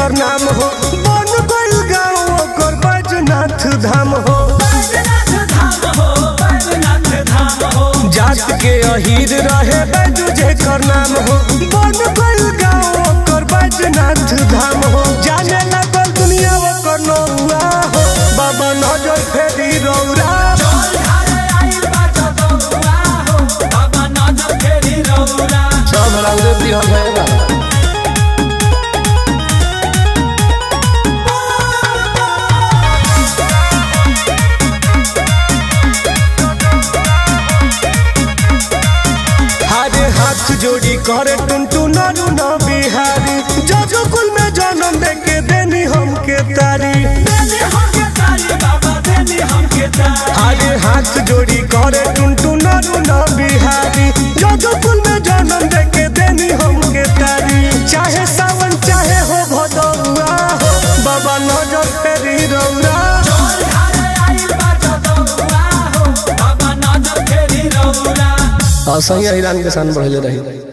जेकर नाम हो बन गइल गाँव ओकर बैजनाथ धाम हो। जात के अहीर रहे बैजू जेकर नाम हो बन गइल गाँव ओकर बैजनाथ धाम हो। जाने लगल दुनिया ओकर नौआ हो बाबा नजर फेरी रौरा। सब रौरे दिहल है बाबा। हाथ जोड़ी करे टुनटु नरू न बिहारी जो कुल में जन्म दे के देनी हमके तारी। हारे हाथ जोड़ी करे टुनटु नरू न बिहारी जो कुल में जन्म दे के देनी हमके तारी। चाहे सावन चाहे हो भदौआ हो बाबा नजर फेरी रौरा। असही हिरान के सान बढ़ले रही।